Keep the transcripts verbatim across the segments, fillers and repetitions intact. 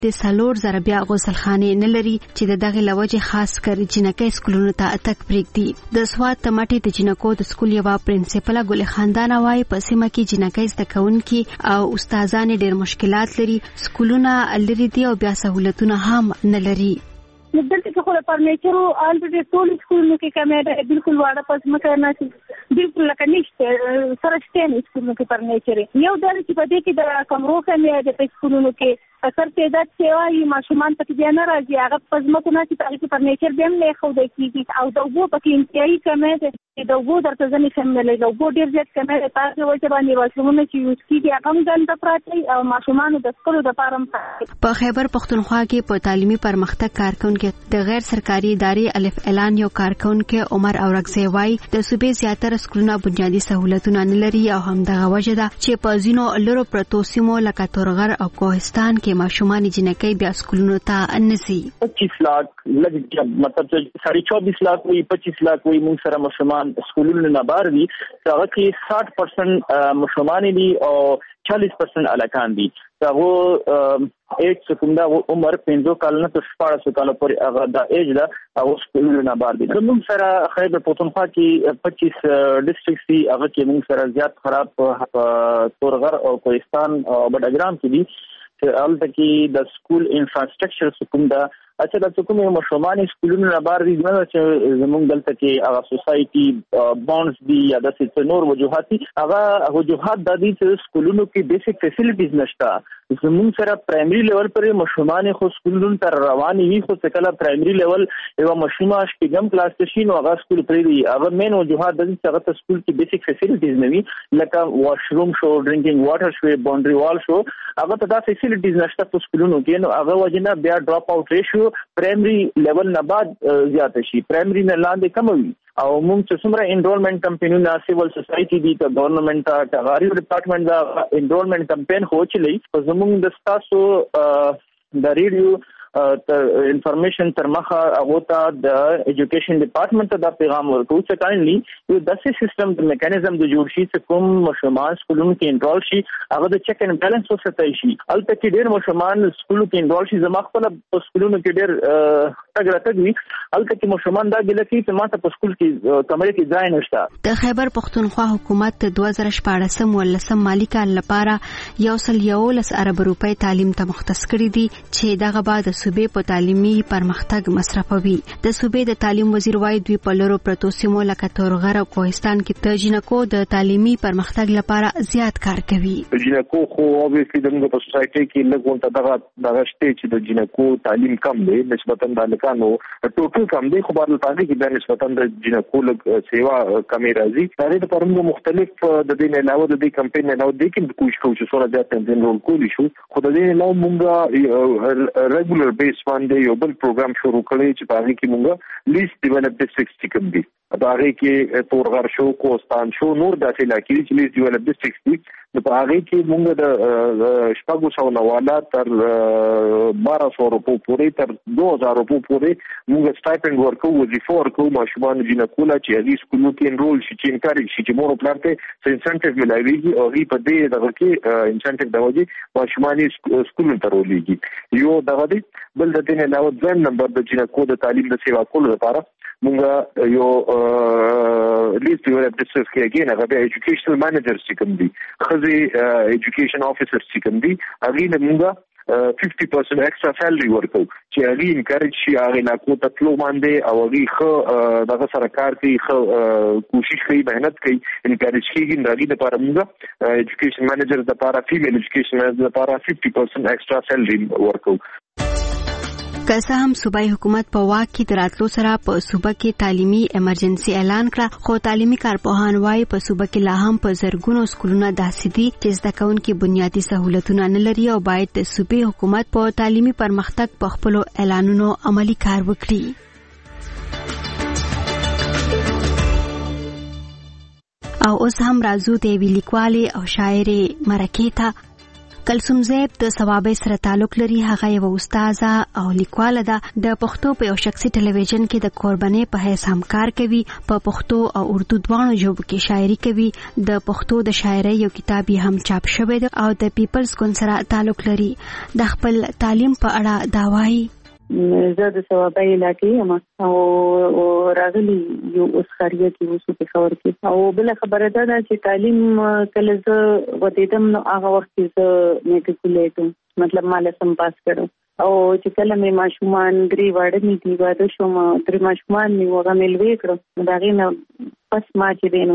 د څلور زره بیا غسلخانې نه لري چې د دغه لوجه خاص کر جنکۍ سکولونو ته تک پریږدي. د سوات تمټي د جنکو د سکول یو پرنسپل ګل خاندان وايي په سیمه کې جنکۍ زده کوونکي او استادان ډېر مشکلات لري، سکولونه لري دي او بیا سہولتونه هم نه لري. دلته کې خو د فرنیچرو البته ټول سکولونو کې کمه ده، بالکل واړه پس مکه نه بالکل لکه نشته سره شته نه سکولونو کې فرنیچر یو ډول چې په دې کې د کمرو کمه ده په سکولونو کې اثر تعداد سیوای ماشومان پکې بیا نه راځي، هغه پزمکو نه چې په فرنیچر به هم نه خو د کیږي او د وګو پکې انتهایی کمه ده، د وګو درته ځنې شاملې د وګو ډیر زیات کمه ده. تاسو وایي باندې واشرومونه چې یوز کیږي هغه هم ځان د پراته او ماشومان د سکولو د پاره په خیبر پختونخوا کې په تعلیمي پرمختګ کارکونکو د غیر سرکاري ادارې الف اعلان یو کارکونکو عمر اورغزی وايي د صوبې زیاتره سکولونه بنیادی سہولتونه نه لري او همدغه وجه ده چې په ځینو لرو پروتو سیمو لکه تورغر او کوهستان کې ماشومان جنکۍ بیا سکولونو ته نسی. پچیس لاکھ لګ مطلب ساڑھے چوبیس لاکھ وي پچیس لاکھ وي موږ سره ماشومان سکولونو نه بار دي، هغه کې ساٹھ پرسنٹ ماشومان دي او چالیس پرسنٹ الکان دي. هغه ایج سکوندا عمر پنځه کال نه تر شپږ کال پورې هغه د ایج دا او سکولونو نه بار دي. موږ سره خیبر پختونخوا کې پچیس ډسټرکټس دي، هغه کې موږ سره زیات خراب په تورغر او کوهستان او بډاګرام کې دي. البته کې د سکول انفراستراکچر سکوندا اچھا د کومه مشرومان سکولونو نه بار دي نه چې زموږ دلته کې هغه سوسايټي بانډز دي یا د څه نور وجوهات هغه وجوهات د دې چې سکولونو کې بیسیک فیسیلیټیز نشته. زموږ سره پرایمري لیول پر مشرومان خو سکولونو تر رواني وي، خو څه کله پرایمري لیول یو مشرومه شپږم کلاس ته شي نو هغه سکول پرې دی. هغه مین وجوهات د دې چې هغه سکول کې بیسیک فیسیلیټیز نه وي لکه واشروم شو، ډرینکینګ واټر شو، باونډري وال شو، هغه ته دا فیسیلیټیز نشته په سکولونو کې. نو هغه وجنه بیا ډراپ اوټ ریشیو پرایمري لیول نه بعد زیات شي، پرایمري نه لاندې کم وي. او موږ چې څومره انرولمنت کمپینونه سیول سوسايټي دي ته گورنمنت ته ټغاري ډپارټمنټ دا انرولمنت کمپین خو چلی زموږ د تاسو د ریډیو انفارمیشن تر مخه هغه ته د ایجوکیشن ډپارټمنټ ته دا پیغام ورکوي چې کاینلی یو داسې سیستم د میکانیزم د جوړ شي چې کوم مشرومان سکولونو کې انرول شي هغه د چیک اینڈ بیلنس وساتای شي. البته کې ډېر مشرومان سکولونو کې انرول شي زما خپل په سکولونو کې ډېر تګ راتګ وي، البته کې مشرومان دا ګله کې چې ماته په سکول کې کمرې کې ځای نشته. د خیبر پختونخوا حکومت د دوه زره شپاړسم ولسم مالی کال لپاره یو سل یولس ارب روپۍ تعلیم ته مختص کړي دي چې دغه بعد صوبې په تعلیمي پرمختګ مصرفوي. د صوبې د تعلیم وزیر وايي دوی په لورو پروتو سیمو لکه تورغر او کوهستان کې د جنکو د تعلیمي پرمختګ لپاره زیات کار کوي. جنکو خو اوبېسلی دغه په سوسايټي کې لګون ته دغه دغه شته چې د جنکو تعلیم کم دی نسبتاً د لکانو ټوټل کم دی، خو بهر الفاظي کې د نسبتاً د جنکو لګ سیوا کمې راځي. دا د پرمو مختلف د دې نه علاوه د دې کمپاین نه علاوه د کې کوشش کوو چې څونه زیات تنظیم رول کولی شو. خو د دې علاوه موږ ریګولر بیس باندې یو بل پروګرام شروع کړی چې په هغه کې موږ لیست ډیولپ ډسټرکټس کوم دي، په هغه کې تورغر شو، کوهستان شو، نور داسې علاقې چې لیست ډیولپ ډسټرکټس دي. په هغه کې موږ د شپږ سوه نواله تر بارہ سو روپو پورې تر دو هزار روپو پورې موږ سټایپنډ ورکو، وظیفه ورکو ماشومان جنکو لا چې هغه سکولونو کې انرول شي چې انکارج شي چې مور پلان ته انسنټیو ملایويږي او هی په دې دغه کې انسنټیو د وجې ماشومان سکولونو ته ورولېږي. یو دغه دی. بل د دې نه علاوه ځم نمبر د جنکو د تعلیم د سیوا کولو لپاره موږ یو لیست ډیولپ ډسټرکټس کې اګین هغه د ایجوکیشنل مانیجر چې کوم دي خزي ایجوکیشن افیسر چې کوم دي هغه نه موږ fifty percent extra salary ورکو چې هغه انکارج شي هغه لا کو ته تلو باندې او هغه خو دغه سره کار کوي، خو کوشش کوي، مهنت کوي، انکارج کوي. د دې لپاره موږ ایجوکیشن مانیجر د لپاره فیمیل ایجوکیشن مانیجر لپاره fifty percent extra salary ورکو. که څه هم صوبایي حکومت په واک کې د راتلو سره په صوبه کې تعلیمي ایمرجنسي اعلان کړه، خو تعلیمي کارپوهان وايي په صوبه کې لا هم په زرګونو سکولونه داسې دي چې زده کوونکي بنیادي سہولتونه نه لري او باید د صوبایي حکومت په تعلیمي پرمختګ په خپلو اعلانونو عملي کار وکړي. او اوس هم راځو د یوې لیکوالې او شاعرې مرکې ته. کلثوم زیب د ثوابي سره تعلق لري. هغه یو استاده او لیکواله ده. د پښتو په یو شخصي ټلویزیون کې د قرباني په حیث همکار کوي. په پښتو او اردو دواړو ژبو کې شاعري کوي. د پښتو د شاعرۍ یو کتاب هم چاپ شوی دی او د پیپلز ګوند سره تعلق لري. د خپل تعلیم په اړه دا وایي: زه د ثوابي علاقې یم او راغلی یو اوس خاریه کې اوسو په خبر کې او بل خبره ده چې تعلیم کله زه ودیدم نو هغه وخت زه میټریکولیټ مطلب مال سم پاس کړو او چې کله مې ماشومان درې واړه مې دی واده شوم درې ماشومان مې وغه ملوي کړو دا غي نه پس ما چې دینو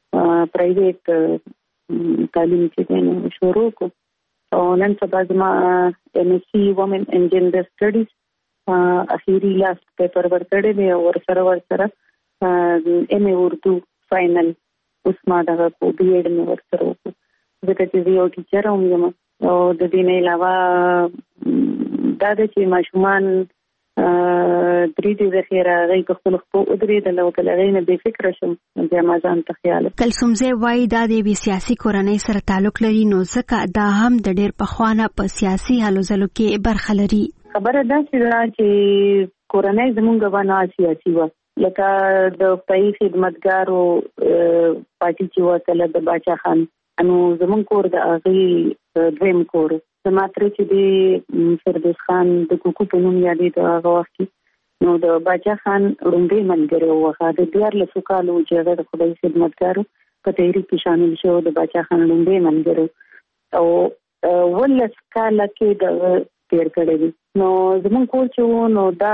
پرایویټ تعلیم چې دینو شروع کو او نن سبا زما ایم ایس سی وومن ان جنډر سټډیز اخیری لاست پیپر ورکړی دی او سره ور سره ایم ای اردو فائنل اوس ما دا کو بي ایډ مې ور سره وکړ ځکه چې یو ټیچر هم یم او د دې نه علاوه دا د چې ماشومان درې دې د خیره غي خپل خپل ادري د لوکل غینه به فکر شم د امازان ته خیال. کلثوم زیب وايي دا د سیاسي کورنۍ سره تعلق لري نو ځکه دا هم د ډېر پخوانه په سیاسي هلو ځلو کې برخه لري. خبره ده چې کورنۍ زمونږ باندې سیاسي و لکه د پای خدمتګارو پارټي چې وکړه د باچا خان انو زمون کور د اغي دویم کور سماتره چې دی فردوس خان د کوکو په نوم یادې د هغه وخت نو د باچا خان رومبي منګره وغه د دیار له سوکالو چې د خدای خدمتګارو په تحریک کې شامل شو د باچا خان رومبي منګره او ولس کاله کې د تیر کړی نو زمون کور چې نو دا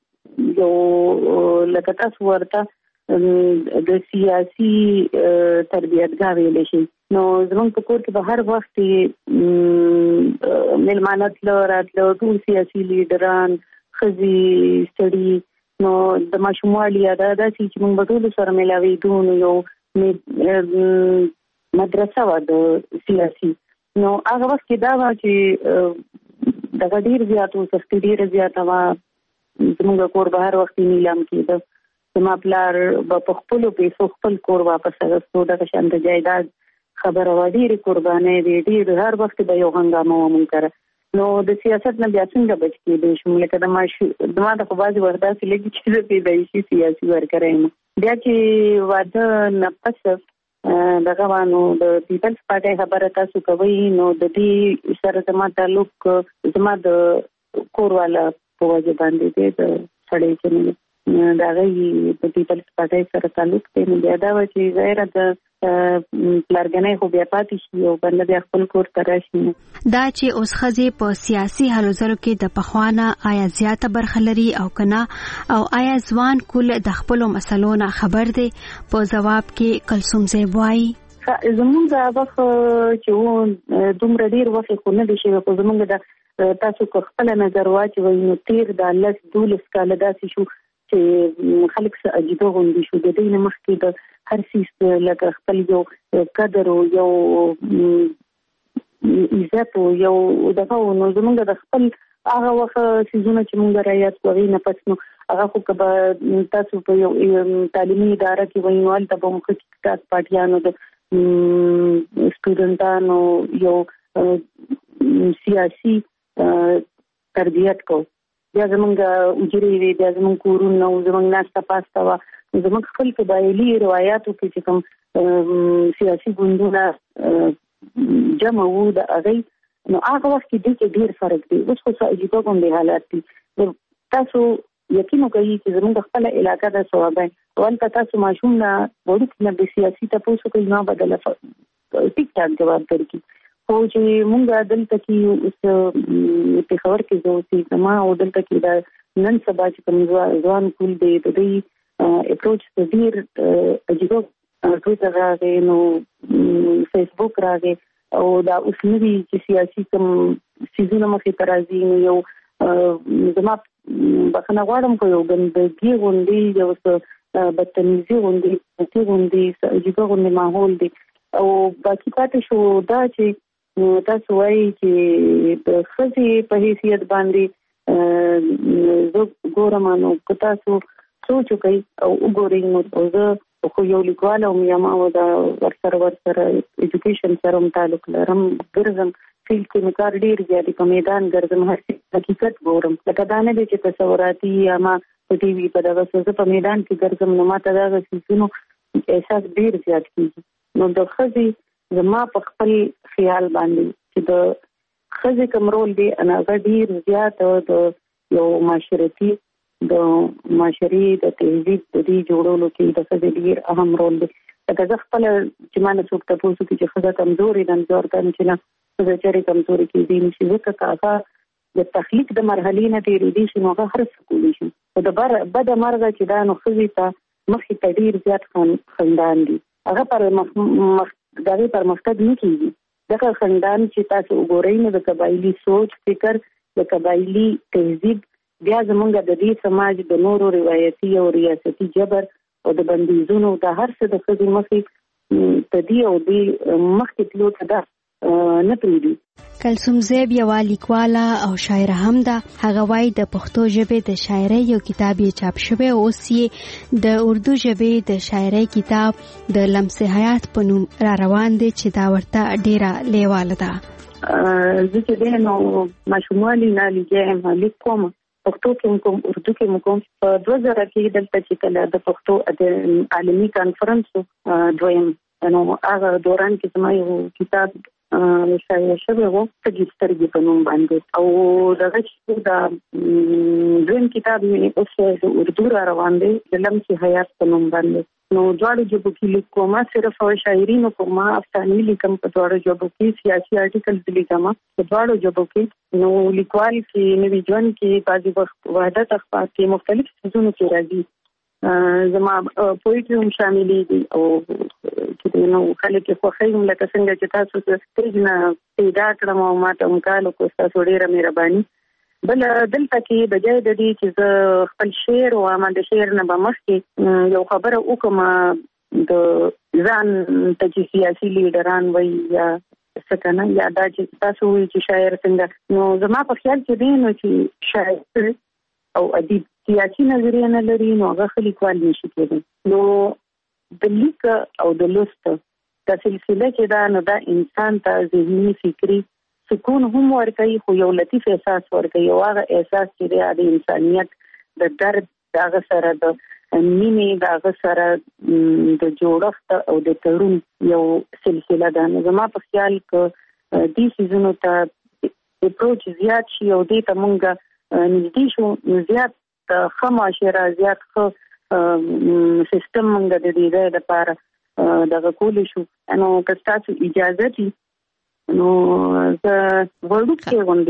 یو لکه تاسو ورته د سیاسي تربیتګاه ویل شي نو زموږ په کور کې به هر وخت ملمانت لراتلو ټول سیاسي لیډران خزي سړي نو د ماشوموالي یاده ده چې موږ په ټول سره ملاوي دون یو مدرسه و د سیاسي نو هغه وخت کې دا و چې د غډیر زیاتو سختي ډیر زیاته و زموږ کور به هر وخت نیلام کېده زما پلار په خپل پیسو خپل کور واپس راغستو د شان د جایداد خبره و ډیره قربانې دي ډیر هر وخت به یو هنګامه مونږ کړ نو د سیاست نه بیا څنګه بچ کېدې شو لکه د ماشي دما د خواږه وردا چې لګي چې د پیدایشي سیاسي ورکرایم بیا چې واده نه پس دغه وانه د پیپلز پارټي خبره تاسو کوي نو د دې سره زما تعلق زما د کور والا په وجه باندې دی د سړی چې دا غي په پیپلز پارټي سره تعلق دی نو بیا دا و چې غیر د پلارګنې خو بیا پاتې شي او بل بیا خپل کور ته راشي. دا چې اوس خزي په سیاسي هلو ځلو کې د پخوانه آیا زیاته برخه لري او کنه او آیا ځوان کول د خپل مسلو نه خبر دی؟ په جواب کې کلثوم زیب وايي زمونږ دا وخت چې دومره ډیر وخت خو نه دي شي په زمونږ د تاسو کو خپل نظر واچوي نو تیر د لس دولس کال داسې شو چې خلک څه عجیبه غوندي شو د دې نه مخکې د هر څه لکه خپل یو قدر او یو عزت او یو دغه نو زمونږ د خپل هغه وخت سيزونه چې مونږ رايات کوي نه پس نو هغه خو کبه تاسو په یو تعلیمي اداره کې وینوال ته په مخ کې تاسو پاتیانو د سټوډنټانو یو سیاسي تربیت کو بیا زمونږ اجري وی بیا زمونږ کورونه او زمونږ ناستا پاستا وا زمونږ خپل قبایلی روایتو کې چې کوم سیاسي ګوندونه جمع وو د اغي نو هغه وخت کې ډېر فرق دی اوس خو څه عجیبه کوم حالات دي تاسو یقین کوئ چې زمونږ خپل علاقې د ثوابای ولته تاسو ماشوم نه وړو نه د سیاسي تاسو کوي نه بدله ټیک ټاک جواب درکې خو چې مونږ دلته کې اوس په خبر کې زه چې ما او دلته کې دا نن سبا چې کوم ځوان کول دی د دې اپروچ د ډیر عجیبه ټویټر راغی نو فیسبوک راغی او دا اوس نوی چې سیاسي کوم سيزونه مخې ته راځي نو یو زما بخنه غواړم خو یو ګندګي غوندي یو څه بدتمیزي غوندي څه غوندي عجیبه غوندي ماحول دی او باقي پاتې شو دا چې تاسو وایي چې د خزي په حیثیت باندې زه ګورم نو تاسو سوچ کوئ او وګورئ نو زه خو یو لیکوال او یم او دا ورسره ورسره ایجوکیشن سره تعلق لرم ګرځم فیلډ کې مې کار ډېر زیات په میدان ګرځم، هر حقیقت ګورم. لکه دا نه دی چې تصوراتي یا ما په ټي وي په دغه څه په میدان کې ګرځم نو ما ته دغه څیزونو احساس ډېر زیات کېږي. نو د ښځې زما په خپل خیال باندې چې د ښځې کوم رول دی هغه ډېر زیات د یو معاشرتي د معاشري د تهذیب د دې جوړولو کې د ښځې ډېر اهم رول دی. لکه زه خپله چې ما نه څوک تپوس وکړي چې ښځه کمزورې ده، نو زه ورته وایم چې نه، ښځه چېرې کمزورې کېدی نه شي، ځکه که هغه د تخلیق د مرحلې نه تېرېدی شي نو هغه هر څه کولی شي. خو د بده مرغه چې دا نو ښځې ته مخکې ته ډېر زیات خندان دي، هغه پر د هغې پرمختګ نه کېږي. دغه خندان چې تاسو وګورئ نو د قبایلي سوچ، فکر، د قبایلي تهذیب بیا زمونږ د دې سماج د نورو روایتي او ریاستي جبر او د بندیزونو د هر څه د ښځې مخې ته دي او دې مخکې تلو ته ده نه پرېږدي. کلثوم زیب یوه لیکواله او شاعره هم ده. هغه وایي د پښتو ژبې د شاعرۍ یو کتاب یې چاپ شوی، اوس یې د اردو ژبې د شاعرۍ کتاب د لمس حیات په نوم را روان دی چې دا ورته ډېره لیواله ده. زه چې دی نو ماشوموالي نه لیکم، لیک کوم، پښتو کې کوم، اردو کې کوم. په دوه زره کې دلته چې کله د پښتو د عالمي کانفرنس دویم نو هغه دوران کې زما یو کتاب شایع شوی و، تږي سترګې په نوم باندې، او دغه چې د دویم کتاب مې اوس د اردو را روان دی د لمس حیات په نوم باندې. نو دواړو ژبو کې لیکم، صرف شاعري نه کوم، افسانې لیکم په دواړو ژبو کې، سیاسي آرټیکلز لیکم په دواړو ژبو کې. نو لیکوال کې نوي ژوند کې بعضې وخت وحدت اخبار کې مختلف څیزونو کې راځي. زما پویټري هم شاملېږي او چې نو خلک یې خوښوي، لکه څنګه چې تاسو سټیج نه پیدا کړم او ما ته امکان وکړو، ستاسو ډېره مهرباني. بل دلته کې د ځای د دې چې زه خپل شعر وایم، د شعر نه به مخکې یو خبره وکړم د ځان ته چې سیاسي لیډران وایي یا څه که نه، یا دا چې تاسو وایي چې شاعر څنګه، نو زما په خیال کې دی نو چې شاعر او ادیب سیاسي نظریه نه لري نو هغه ښه لیکوال نشي کېدی. نو د لیک او د لوست دا سلسله چې دا نو دا انسان ته ذهني فکري سکون هم ورکوي، خو یو لطیف احساس ورکوي، او هغه احساس چې دی د انسانیت د درد، د هغه سره د مینې، د هغه سره د جوړښت او د تړون یو سلسله ده. نو زما په خیال که دې څیزونو ته اپروچ زیات شي او دې ته مونږ نږدې شو، نو زیات ښه معاشره، زیات ښه سیستم مونږ د دې ځای لپاره دغه کولی شو. نو که ستاسو اجازه دي نو زه وړوکی غوندې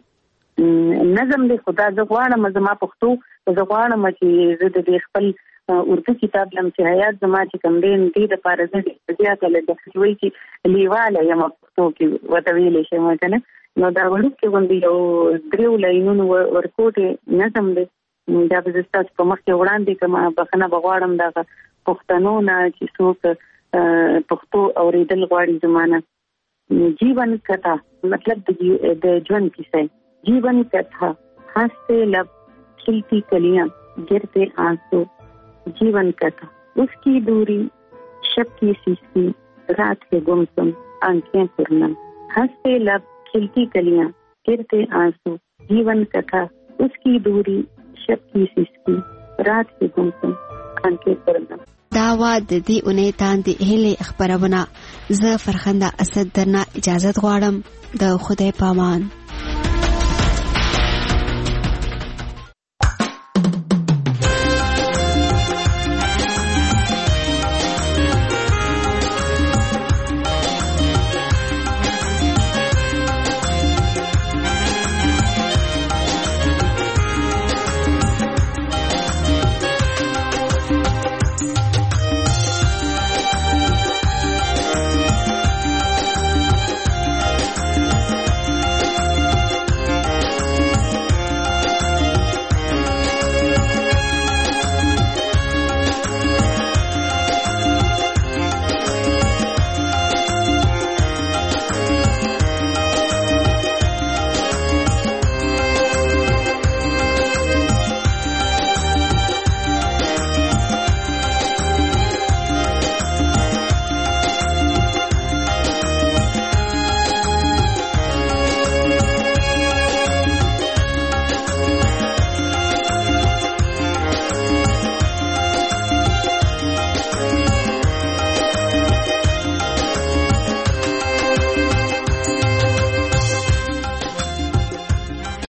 یو نظم دی، خو دا زه غواړم، زما پښتو زه غواړم چې زه د دې خپل اردو کتاب لمس حیات زما چې کوم دی دې دپاره زه ډېره زیاته لږه چې وایي چې لیواله یم پښتو کې ورته ویلی شم که نه، نو دا وړوکی غوندې یو دریو لاینونو ورکوټې نظم دی. دا به زه ستاسو په مخ کې وړاندې کړم. بخښنه به غواړم دغه پښتنو نه چې څوک پښتو اورېدل غواړي زما نه. जीवन कथा मतलब د ژوند کیسه، जीवन कथा हंसते लब खिलती कलियां गिरते आंसू, जीवन कथा उसकी दूरी शब की सीसी रात के गुमसुम आंखें पुरनम, हंसते लब खिलती कलियां गिरते आंसू, जीवन कथा उसकी दूरी शब की सीसी रात के गुमसुम आंखें पुरनम. دا وا د دې اونۍ تاندې هلې خبرونه. زه فرخنده اسد درنه اجازت غواړم. د خدای پامان.